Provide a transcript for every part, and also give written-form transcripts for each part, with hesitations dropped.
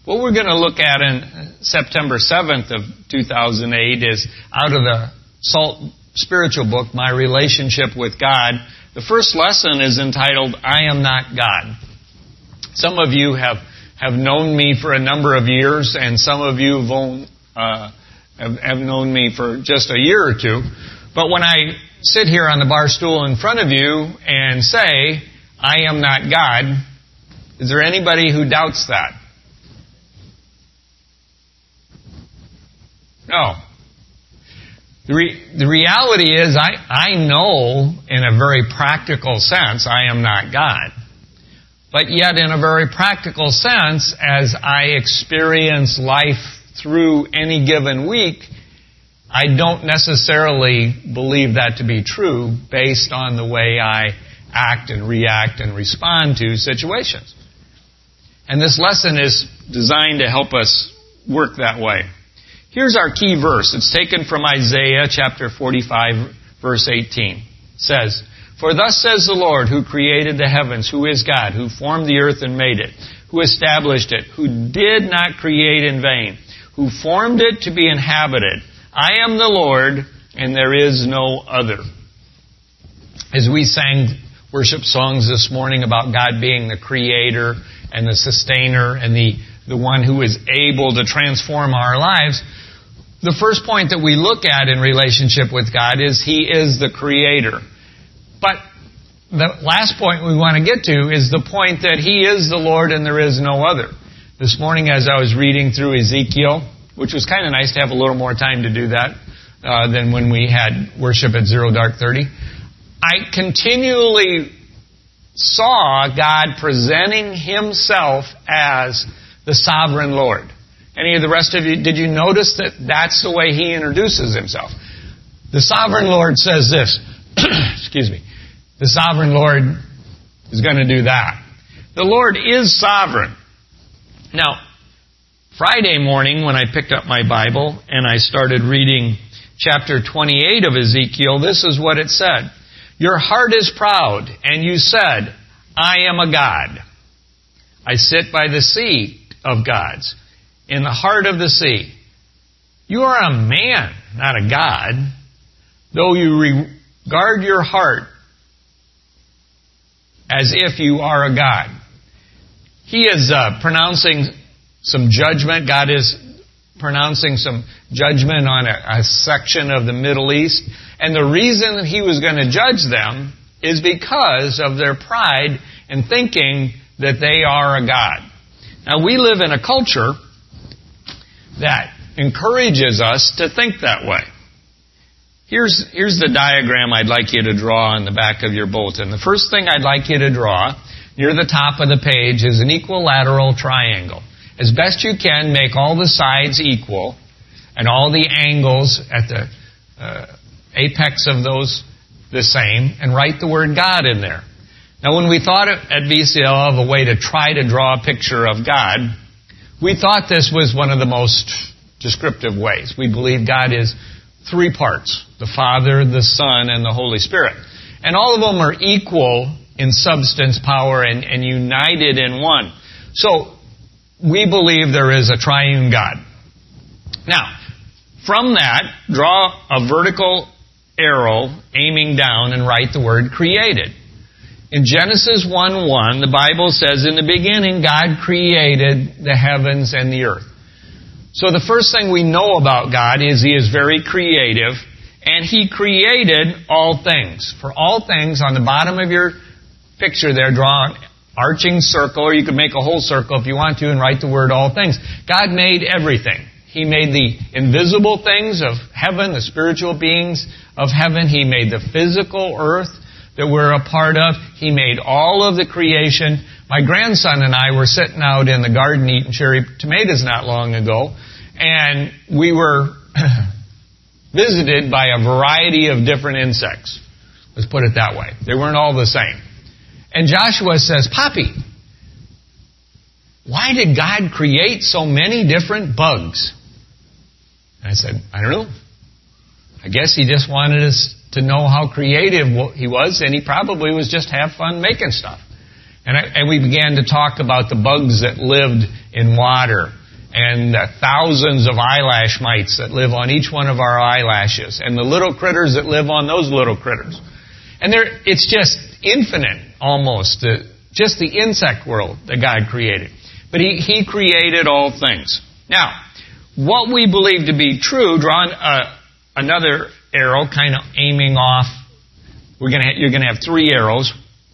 What we're going to look at in September 7th of 2008 is out of the SALT spiritual book, My Relationship with God. The first lesson is entitled, I Am Not God. Some of you have known me for a number of years, and some of you have known me for just a year or two. But when I sit here on the bar stool in front of you and say, I am not God, is there anybody who doubts that? No. The reality is, I know in a very practical sense I am not God. But yet in a very practical sense, as I experience life through any given week, I don't necessarily believe that to be true based on the way I act and react and respond to situations. And this lesson is designed to help us work that way. Here's our key verse. It's taken from Isaiah chapter 45, verse 18. It says, For thus says the Lord, who created the heavens, who is God, who formed the earth and made it, who established it, who did not create in vain, who formed it to be inhabited. I am the Lord, and there is no other. As we sang worship songs this morning about God being the creator and the sustainer and the one who is able to transform our lives, the first point that we look at in relationship with God is He is the creator. But the last point we want to get to is the point that He is the Lord and there is no other. This morning as I was reading through Ezekiel, which was kind of nice to have a little more time to do that than when we had worship at 0:30, I continually saw God presenting Himself as the sovereign Lord. Any of the rest of you, did you notice that that's the way He introduces Himself? The sovereign Lord says this. Excuse me. The sovereign Lord is going to do that. The Lord is sovereign. Now, Friday morning when I picked up my Bible and I started reading chapter 28 of Ezekiel, this is what it said. Your heart is proud, and you said, I am a God. I sit by the sea of gods, in the heart of the sea. You are a man, not a God, though you regard your heart as if you are a God. He is pronouncing some judgment. God is pronouncing some judgment on a section of the Middle East. And the reason that He was going to judge them is because of their pride in thinking that they are a God. Now, we live in a culture that encourages us to think that way. Here's the diagram I'd like you to draw on the back of your bulletin. The first thing I'd like you to draw near the top of the page is an equilateral triangle. As best you can, make all the sides equal and all the angles at the apex of those the same, and write the word God in there. Now, when we thought at VCL of a way to try to draw a picture of God, we thought this was one of the most descriptive ways. We believe God is three parts, the Father, the Son, and the Holy Spirit. And all of them are equal in substance, power, and united in one. So, we believe there is a triune God. Now, from that, draw a vertical arrow aiming down and write the word created. In Genesis 1:1, the Bible says, in the beginning, God created the heavens and the earth. So the first thing we know about God is He is very creative, and He created all things. For all things, on the bottom of your picture there, draw an arching circle, or you could make a whole circle if you want to, and write the word all things. God made everything. He made the invisible things of heaven, the spiritual beings of heaven. He made the physical earth that we're a part of. He made all of the creation. My grandson and I were sitting out in the garden eating cherry tomatoes not long ago, and we were visited by a variety of different insects. Let's put it that way. They weren't all the same. And Joshua says, Poppy, why did God create so many different bugs? And I said, I don't know. I guess He just wanted us to know how creative He was, and He probably was just have fun making stuff. And we began to talk about the bugs that lived in water and the thousands of eyelash mites that live on each one of our eyelashes and the little critters that live on those little critters. And it's just infinite almost, just the insect world that God created. But He created all things. Now, what we believe to be true, drawing another arrow kind of aiming off, you're going to have 3 arrows.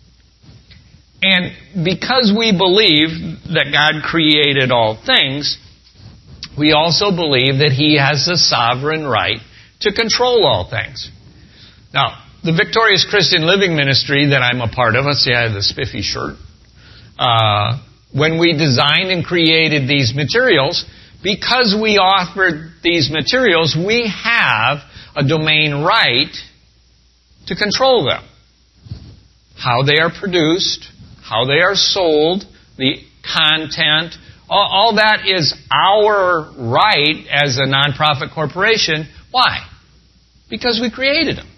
And because we believe that God created all things, we also believe that He has the sovereign right to control all things. Now, the Victorious Christian Living Ministry that I'm a part of, let's see, I have the spiffy shirt. When we designed and created these materials, because we offered these materials, we have a domain right to control them. How they are produced, how they are sold, the content, all that is our right as a nonprofit corporation. Why? Because we created them.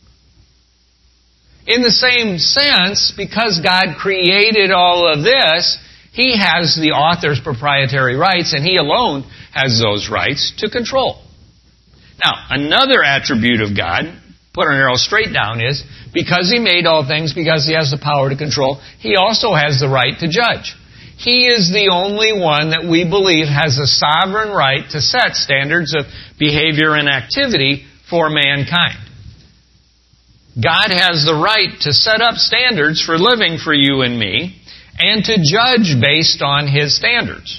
In the same sense, because God created all of this, He has the author's proprietary rights, and He alone has those rights to control. Now, another attribute of God, put an arrow straight down, is because He made all things, because He has the power to control, He also has the right to judge. He is the only one that we believe has a sovereign right to set standards of behavior and activity for mankind. God has the right to set up standards for living for you and me, and to judge based on His standards.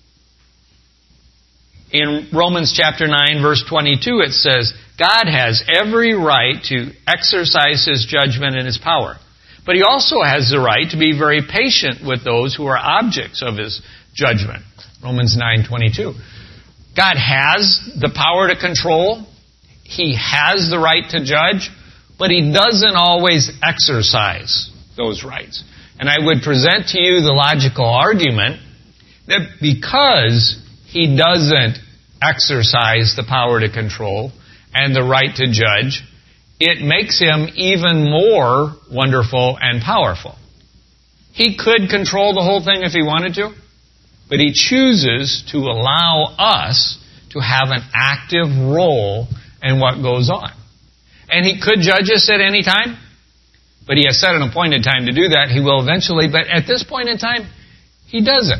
In Romans chapter 9, verse 22, it says, God has every right to exercise His judgment and His power. But He also has the right to be very patient with those who are objects of His judgment. Romans 9:22. God has the power to control. He has the right to judge, but He doesn't always exercise those rights. And I would present to you the logical argument that because He doesn't exercise the power to control and the right to judge, it makes Him even more wonderful and powerful. He could control the whole thing if He wanted to, but He chooses to allow us to have an active role in what goes on. And He could judge us at any time, but He has set an appointed time to do that. He will eventually, but at this point in time, He doesn't.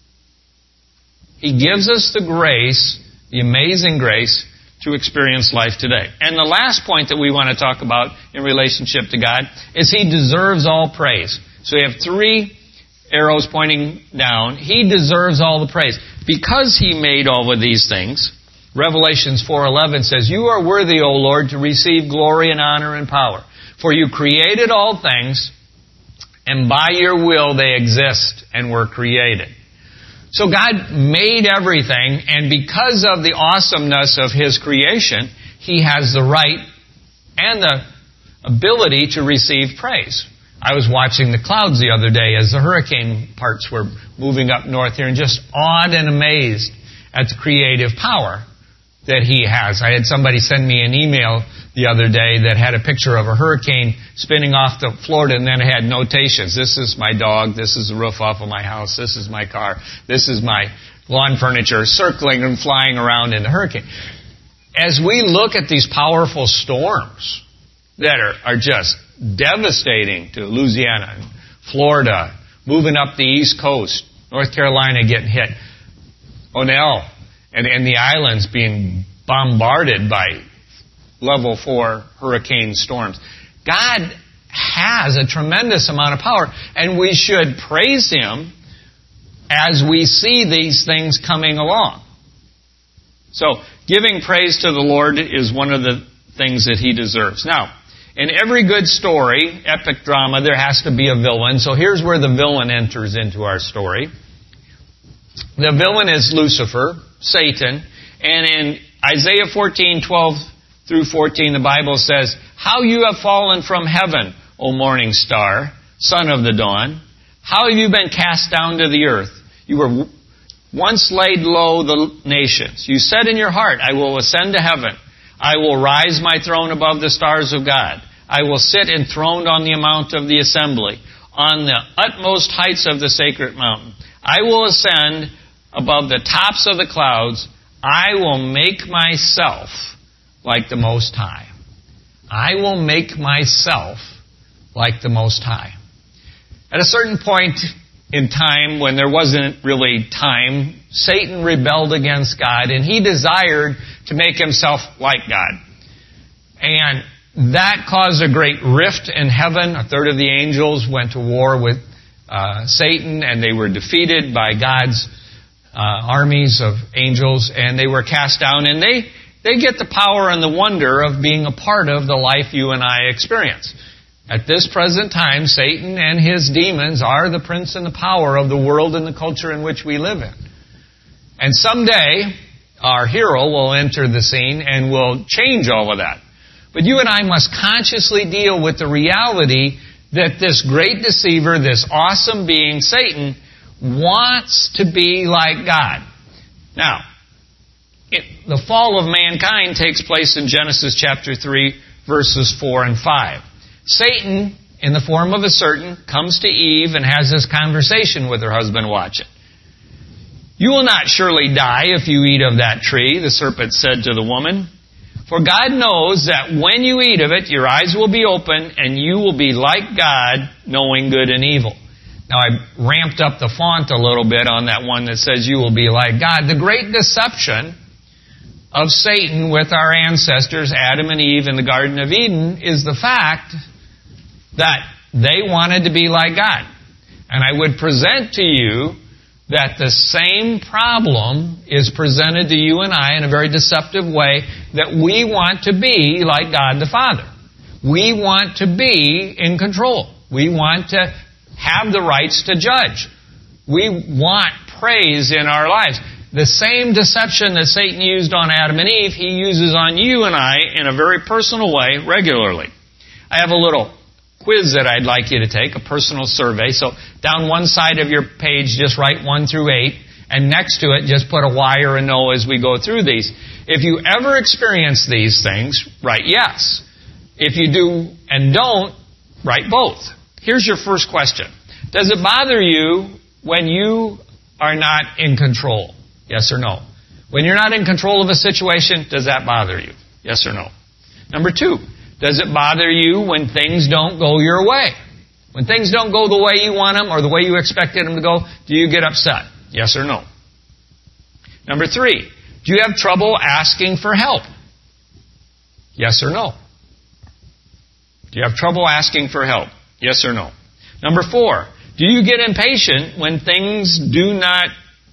He gives us the grace, the amazing grace, to experience life today. And the last point that we want to talk about in relationship to God is He deserves all praise. So we have 3 arrows pointing down. He deserves all the praise. Because He made all of these things, Revelations 4:11 says, You are worthy, O Lord, to receive glory and honor and power. For You created all things, and by Your will they exist and were created. So God made everything, and because of the awesomeness of His creation, He has the right and the ability to receive praise. I was watching the clouds the other day as the hurricane parts were moving up north here, and just awed and amazed at the creative power that He has. I had somebody send me an email the other day that had a picture of a hurricane spinning off to Florida, and then it had notations. This is my dog. This is the roof off of my house. This is my car. This is my lawn furniture circling and flying around in the hurricane. As we look at these powerful storms that are just devastating to Louisiana and Florida, moving up the East Coast, North Carolina getting hit, Onell and the islands being bombarded by level 4 hurricane storms. God has a tremendous amount of power, and we should praise Him as we see these things coming along. So, giving praise to the Lord is one of the things that He deserves. Now, in every good story, epic drama, there has to be a villain. So here's where the villain enters into our story. The villain is Lucifer, Satan, and in Isaiah 14:12 through 14, the Bible says, How you have fallen from heaven, O morning star, son of the dawn. How have you been cast down to the earth? You were once laid low the nations. You said in your heart, I will ascend to heaven. I will rise my throne above the stars of God. I will sit enthroned on the mount of the assembly. on the utmost heights of the sacred mountain. I will ascend above the tops of the clouds. I will make myself like the Most High. I will make myself like the Most High. At a certain point in time, when there wasn't really time, Satan rebelled against God, and he desired to make himself like God. And that caused a great rift in heaven. A third of the angels went to war with Satan, and they were defeated by God's armies of angels, and they were cast down, and they get the power and the wonder of being a part of the life you and I experience. At this present time, Satan and his demons are the prince and the power of the world and the culture in which we live in. And someday, our hero will enter the scene and will change all of that. But you and I must consciously deal with the reality that this great deceiver, this awesome being, Satan, wants to be like God. Now, the fall of mankind takes place in Genesis chapter 3, verses 4 and 5. Satan, in the form of a serpent, comes to Eve and has this conversation with her husband. Watch it. You will not surely die if you eat of that tree, the serpent said to the woman. For God knows that when you eat of it, your eyes will be open, and you will be like God, knowing good and evil. Now, I ramped up the font a little bit on that one that says you will be like God. The great deception of Satan with our ancestors, Adam and Eve, in the Garden of Eden, is the fact that they wanted to be like God. And I would present to you that the same problem is presented to you and I in a very deceptive way, that we want to be like God the Father. We want to be in control. We want to have the rights to judge. We want praise in our lives. The same deception that Satan used on Adam and Eve, he uses on you and I in a very personal way regularly. I have a little quiz that I'd like you to take, a personal survey. So down one side of your page, just write 1 through 8, and next to it, just put a Y or a no as we go through these. If you ever experience these things, write yes. If you do and don't, write both. Here's your first question. Does it bother you when you are not in control? Yes or no? When you're not in control of a situation, does that bother you? Yes or no? Number 2, does it bother you when things don't go your way? When things don't go the way you want them or the way you expected them to go, do you get upset? Yes or no? Number 3, do you have trouble asking for help? Yes or no? Do you have trouble asking for help? Yes or no? Number 4, do you get impatient when things do not...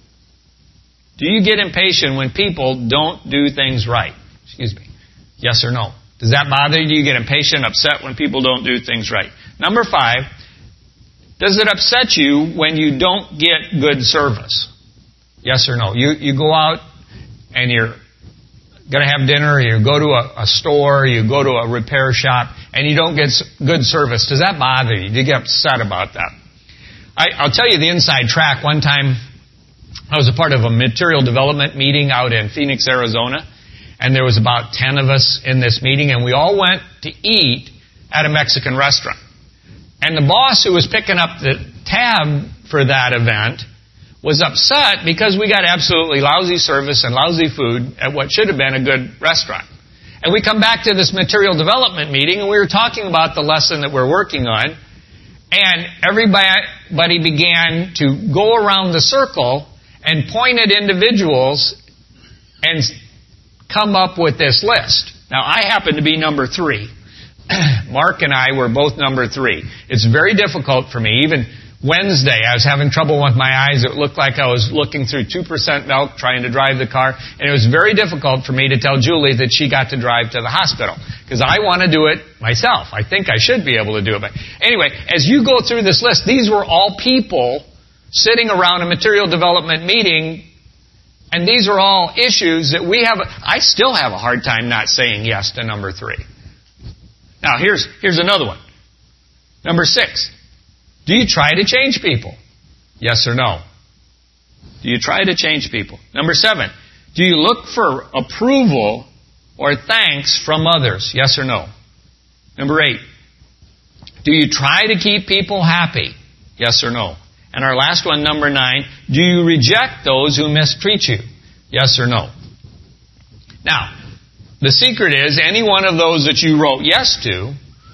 Do you get impatient when people don't do things right? Excuse me. Yes or no? Does that bother you? Do you get impatient, upset when people don't do things right? Number 5, does it upset you when you don't get good service? Yes or no? You go out and you're going to have dinner, or you go to a store, you go to a repair shop, and you don't get good service. Does that bother you? Do you get upset about that? I'll tell you the inside track. One time, I was a part of a material development meeting out in Phoenix, Arizona, and there was about 10 of us in this meeting, and we all went to eat at a Mexican restaurant. And the boss who was picking up the tab for that event was upset because we got absolutely lousy service and lousy food at what should have been a good restaurant. And we come back to this material development meeting, and we were talking about the lesson that we're working on, and everybody began to go around the circle and point at individuals and come up with this list. Now, I happen to be number 3. Mark and I were both number 3. It's very difficult for me. Even Wednesday, I was having trouble with my eyes. It looked like I was looking through 2% milk trying to drive the car. And it was very difficult for me to tell Julie that she got to drive to the hospital, because I want to do it myself. I think I should be able to do it. But anyway, as you go through this list, these were all people sitting around a material development meeting, and these are all issues that we have. I still have a hard time not saying yes to number 3. Now, here's another one. Number 6. Do you try to change people? Yes or no? Do you try to change people? Number 7. Do you look for approval or thanks from others? Yes or no? Number 8. Do you try to keep people happy? Yes or no? And our last one, number 9, do you reject those who mistreat you? Yes or no? Now, the secret is, any one of those that you wrote yes to,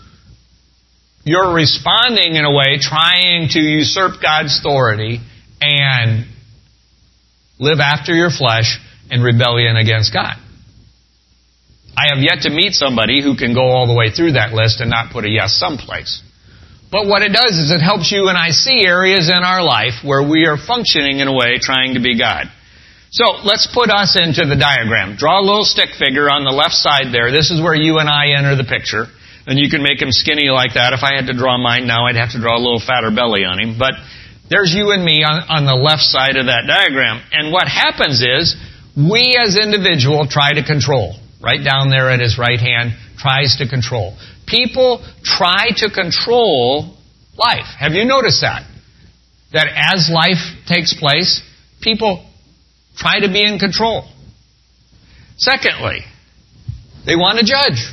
you're responding in a way trying to usurp God's authority and live after your flesh in rebellion against God. I have yet to meet somebody who can go all the way through that list and not put a yes someplace. But what it does is it helps you and I see areas in our life where we are functioning in a way trying to be God. So let's put us into the diagram. Draw a little stick figure on the left side there. This is where you and I enter the picture. And you can make him skinny like that. If I had to draw mine now, I'd have to draw a little fatter belly on him. But there's you and me on the left side of that diagram. And what happens is, we as individuals try to control. Right down there at his right hand, tries to control. People try to control life. Have you noticed that? That as life takes place, people try to be in control. Secondly, they want to judge.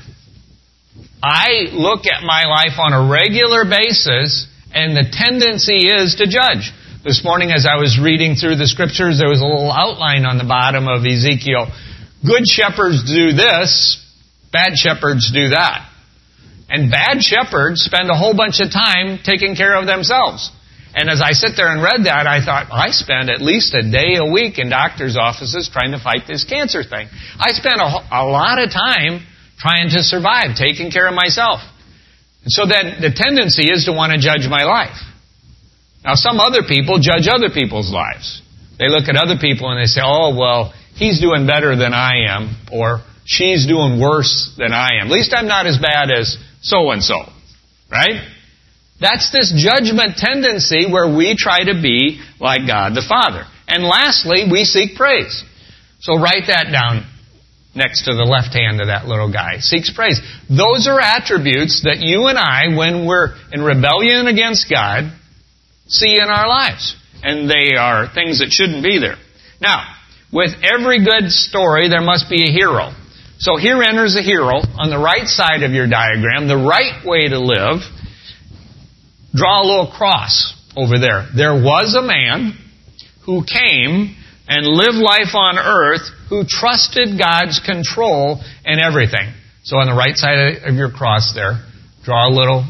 I look at my life on a regular basis, and the tendency is to judge. This morning as I was reading through the Scriptures, there was a little outline on the bottom of Ezekiel. Good shepherds do this, bad shepherds do that. And bad shepherds spend a whole bunch of time taking care of themselves. And as I sit there and read that, I thought, I spend at least a day a week in doctor's offices trying to fight this cancer thing. I spend a lot of time trying to survive, taking care of myself. And so then the tendency is to want to judge my life. Now some other people judge other people's lives. They look at other people and they say, oh, well, he's doing better than I am, or she's doing worse than I am. At least I'm not as bad as so-and-so. Right? That's this judgment tendency where we try to be like God the Father. And lastly, we seek praise. So write that down next to the left hand of that little guy. Seeks praise. Those are attributes that you and I, when we're in rebellion against God, see in our lives. And they are things that shouldn't be there. Now, with every good story, there must be a hero. So here enters a hero on the right side of your diagram. The right way to live, draw a little cross over there. There was a man who came and lived life on earth who trusted God's control in everything. So on the right side of your cross there, draw a little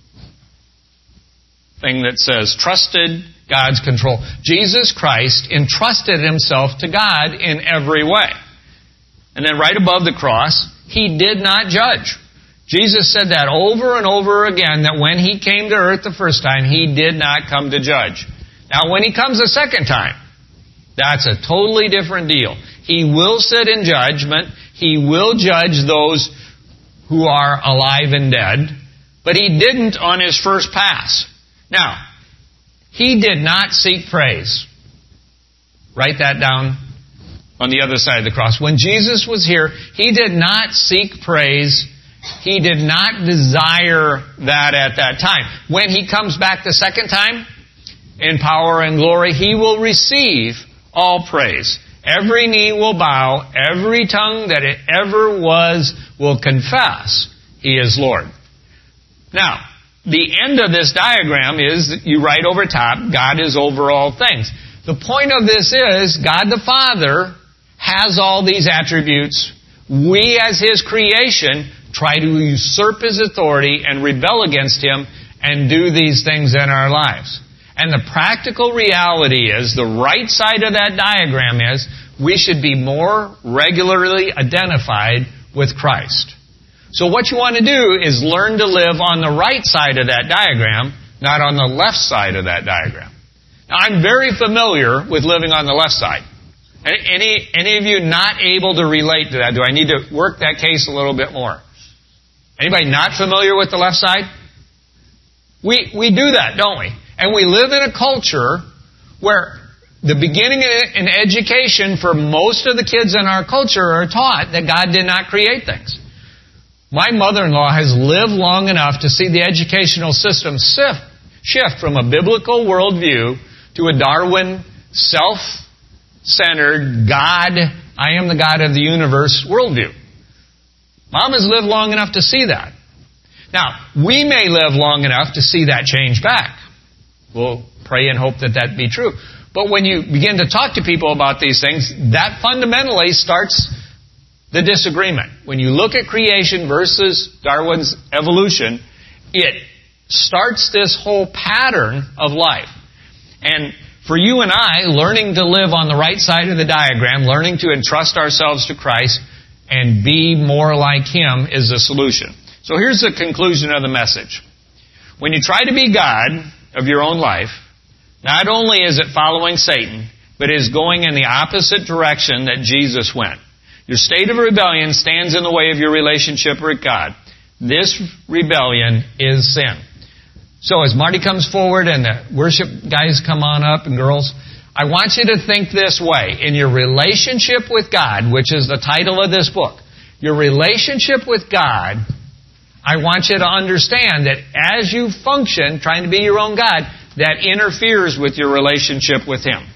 thing that says, trusted God's control. Jesus Christ entrusted himself to God in every way. And then right above the cross, he did not judge. Jesus said that over and over again, that when he came to earth the first time, he did not come to judge. Now when he comes a second time, that's a totally different deal. He will sit in judgment. He will judge those who are alive and dead. But he didn't on his first pass. Now, he did not seek praise. Write that down on the other side of the cross. When Jesus was here, he did not seek praise. He did not desire that at that time. When he comes back the second time, in power and glory, he will receive all praise. Every knee will bow. Every tongue that it ever was will confess he is Lord. Now, the end of this diagram is that you write over top, God is over all things. The point of this is, God the Father has all these attributes. We as his creation try to usurp his authority and rebel against him and do these things in our lives. And the practical reality is, the right side of that diagram is, we should be more regularly identified with Christ. So what you want to do is learn to live on the right side of that diagram, not on the left side of that diagram. Now, I'm very familiar with living on the left side. Any of you not able to relate to that? Do I need to work that case a little bit more? Anybody not familiar with the left side? We do that, don't we? And we live in a culture where the beginning in education for most of the kids in our culture are taught that God did not create things. My mother-in-law has lived long enough to see the educational system shift from a biblical worldview to a Darwin, self-centered, God, I am the God of the universe worldview. Mom has lived long enough to see that. Now, we may live long enough to see that change back. We'll pray and hope that that be true. But when you begin to talk to people about these things, that fundamentally starts the disagreement. When you look at creation versus Darwin's evolution, it starts this whole pattern of life. And for you and I, learning to live on the right side of the diagram, learning to entrust ourselves to Christ and be more like Him is the solution. So here's the conclusion of the message. When you try to be God of your own life, not only is it following Satan, but it is going in the opposite direction that Jesus went. Your state of rebellion stands in the way of your relationship with God. This rebellion is sin. So as Marty comes forward and the worship guys come on up and girls, I want you to think this way. In your relationship with God, which is the title of this book, your relationship with God, I want you to understand that as you function, trying to be your own God, that interferes with your relationship with Him.